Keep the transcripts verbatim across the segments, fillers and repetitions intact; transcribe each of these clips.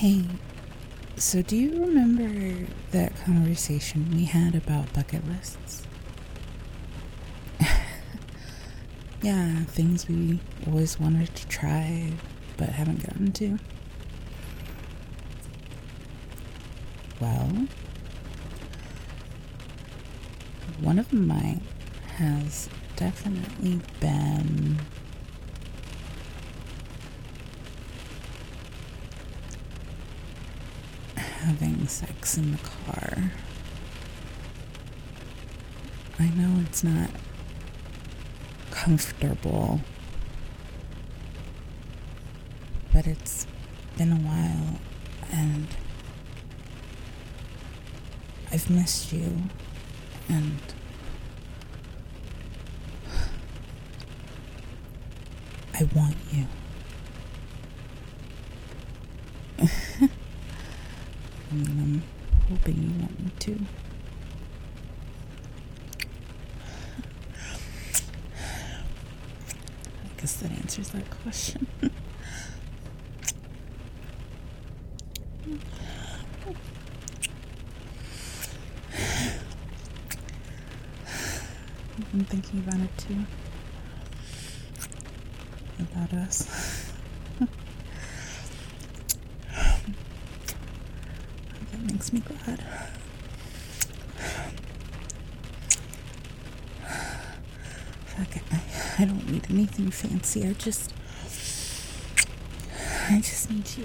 Hey, so do you remember that conversation we had about bucket lists? Yeah, things we always wanted to try but haven't gotten to. Well, one of mine has definitely been having sex in the car. I know it's not comfortable, but it's been a while and I've missed you, and I want you. I mean, I'm hoping you want me to. I guess that answers that question. I've been thinking about it too. About us. That makes me glad. Fuck it. I, I don't need anything fancy. I just... I just need you.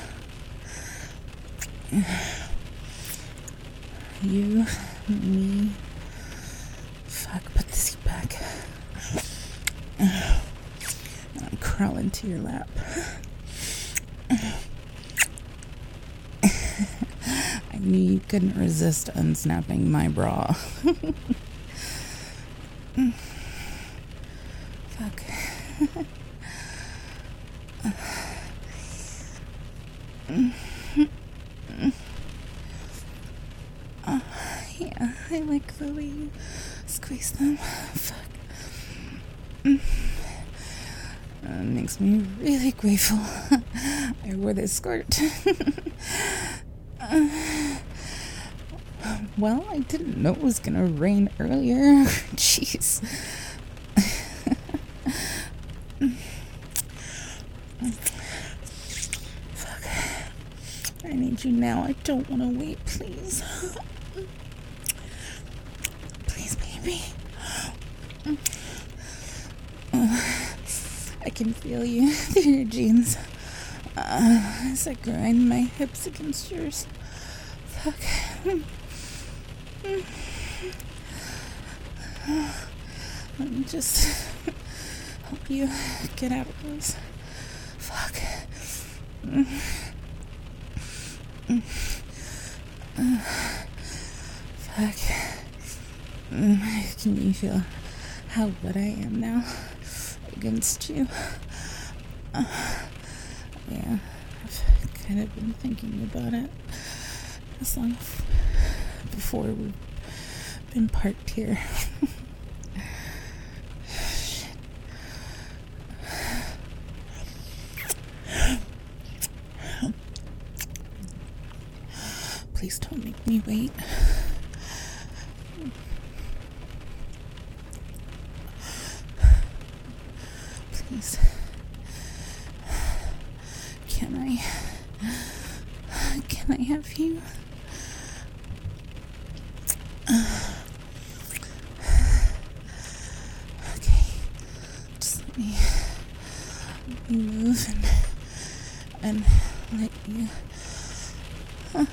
You, me... Fuck, put the seat back. I'll crawl into your lap. I knew you couldn't resist unsnapping my bra. Fuck. uh, yeah, I like the way you squeeze them. Fuck. Uh, makes me really grateful I wore this skirt. uh, well, I didn't know it was gonna rain earlier. Jeez. Fuck. I need you now. I don't want to wait, please. Please, baby. Uh, I can feel you through your jeans uh, as I grind my hips against yours. Fuck. Let me just help you get out of those. Fuck. Uh, fuck. Can you feel how wet I am now against you? Uh, yeah, I've kind of been thinking about it as long as before we've been parked here. Shit. Please don't make me wait. Please. Can I... Can I have you? Okay. Just let me... Let me move and... And let you... Uh,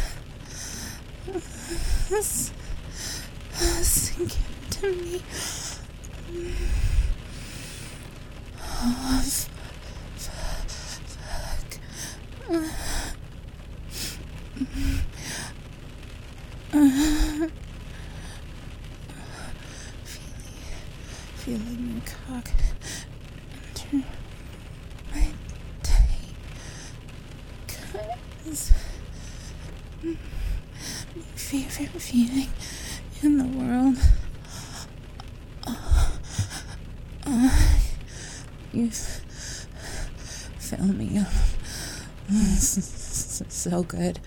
sink into me. Oh, fuck. Uh, uh, feeling, feeling your cock enter my tight cuts. My favorite feeling in the world. Uh, uh, you fill me up This is so good.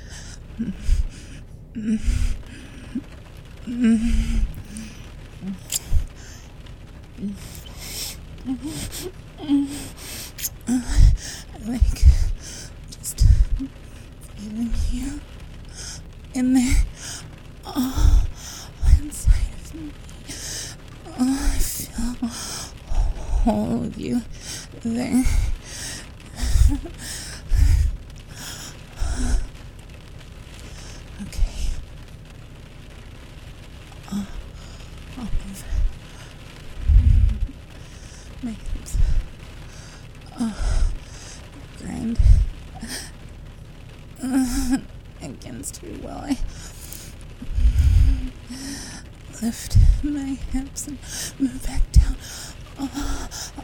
I like just feeling you in there. Oh, inside of me. Oh, I feel all of you there. Okay. Oh, I'll move my hips. Oh, grind uh, against you while I lift my hips and move back down. Oh,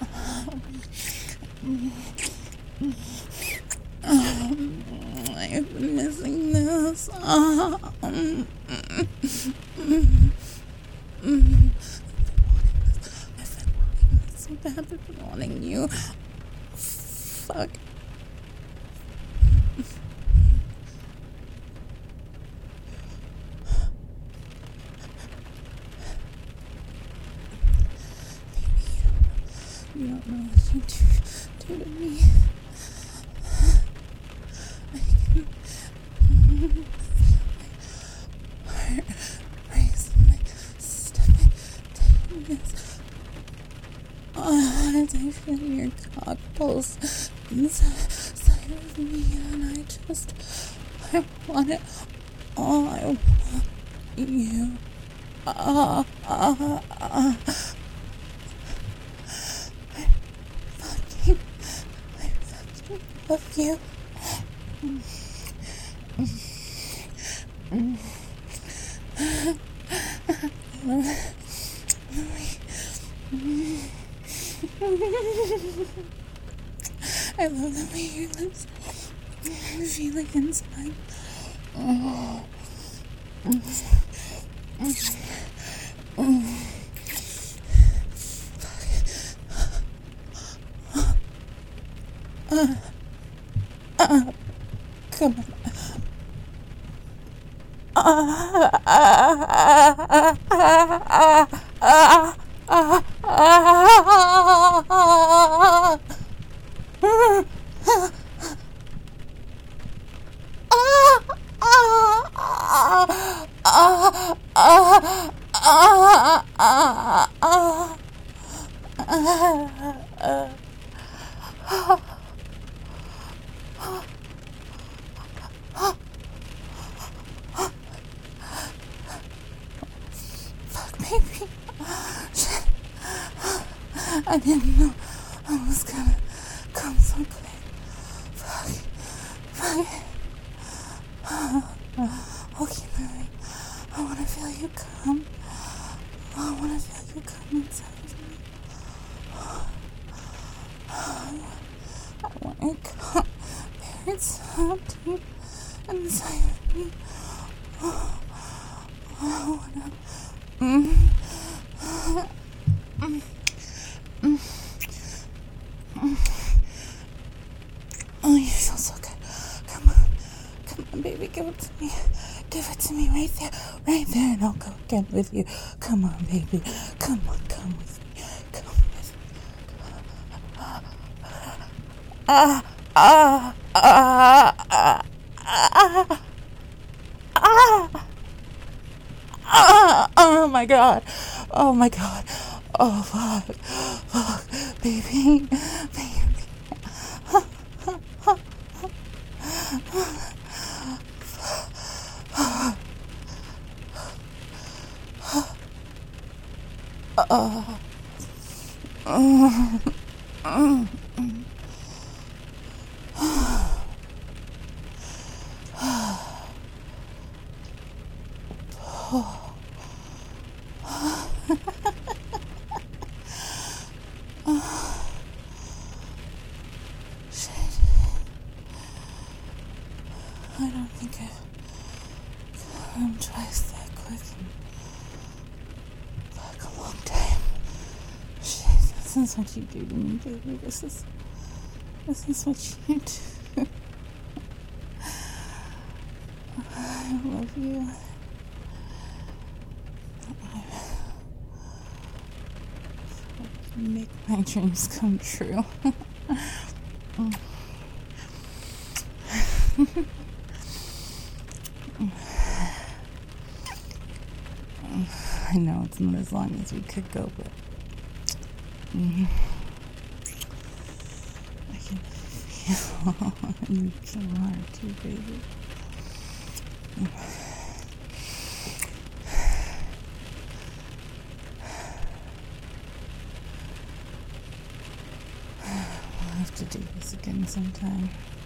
oh, I've been missing this. Oh, mm, mm, mm, mm. I've been wanting this so bad. I've been wanting you. Fuck. You don't know what you do, do to me. I can feel my heart race and my stomach tightness. Oh, as I feel your cock pulse inside of me, and I just, I want it all. I want you. Ah, ah, ah. Love you. I love the way your lips feel against mine. Oh. Uh. Uh, come on. Uh, uh, uh, uh, uh, uh, Baby, shit. I didn't know I was gonna come so quick. Fuck. Fuck. I'll keep moving. I wanna feel you come. I wanna feel you come inside of me. I wanna come there so deep inside of me. I wanna. Mm. Mm. Mm. Mm. Oh, you feel so good. Come on. Come on, baby. Give it to me. Give it to me right there. Right there. And I'll go again with you. Come on, baby. Come on. Come with me. Come with me. Ah. Ah. Ah. Ah. Ah. Ah. Ah, oh my god. Oh my god. Oh fuck. Fuck. Baby. Baby. Oh. Oh. Oh. Shit. I don't think I've come twice that quick in like a long time. Shit, this is what you do to me, baby. This is, this is what you do. I love you. I make my dreams come true. I know it's not as long as we could go, but mm, I can feel you so hard too, baby. We'll have to do this again sometime.